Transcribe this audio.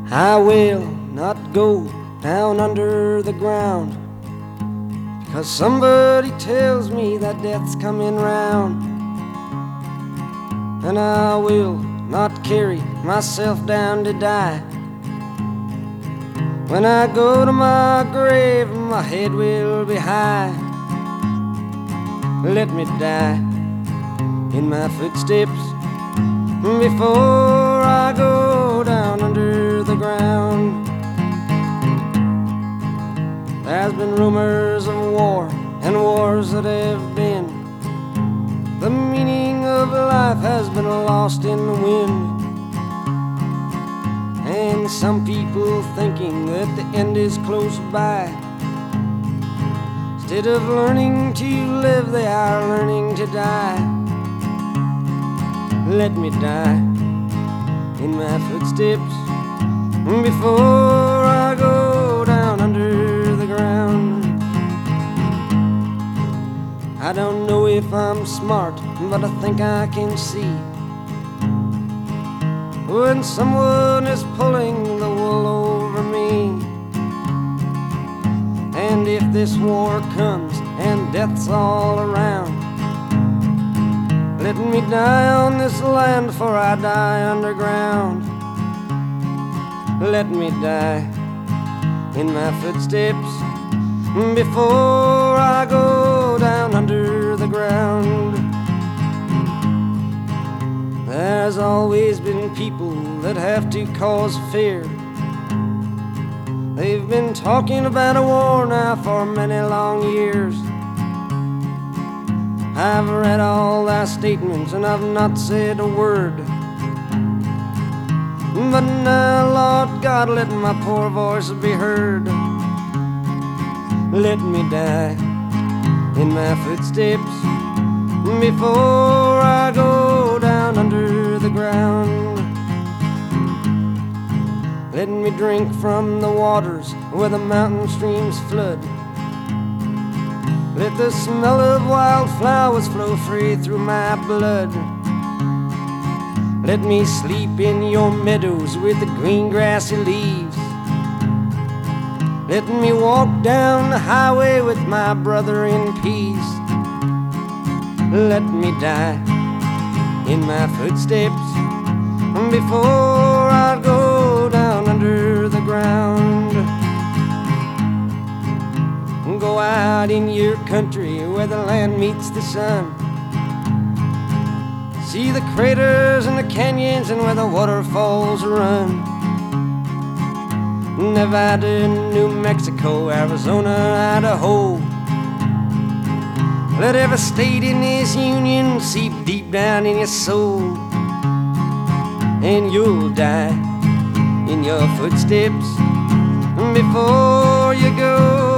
I will not go down under the ground, 'cause somebody tells me that death's coming round. And I will not carry myself down to die. When I go to my grave, my head will be high. Let me die in my footsteps before I go down under the ground. There's been rumors of war and wars that have been. The meaning of life has been lost in the wind. And some people thinking that the end is close by. Instead of learning to live, they are learning to die. Let me die in my footsteps before I go down under the ground. I don't know if I'm smart, but I think I can see when someone is pulling the wool over me. And if this war comes and death's all around, let me die on this land before I die underground. Let me die in my footsteps before I go down under the ground. There's always been people that have to cause fear. They've been talking about a war now for many long years. I've read all their statements and I've not said a word. But now, Lord God, let my poor voice be heard. Let me die in my footsteps before I go down under the ground. Let me drink from the waters where the mountain streams flood. Let the smell of wildflowers flow free through my blood. Let me sleep in your meadows with the green grassy leaves. Let me walk down the highway with my brother in peace. Let me die in my footsteps before I go down under the ground. Go out in your country where the land meets the sun. See the craters and the canyons and where the waterfalls run. Nevada, New Mexico, Arizona, Idaho. Let every state in this union seep deep down in your soul. And you'll die in your footsteps before you go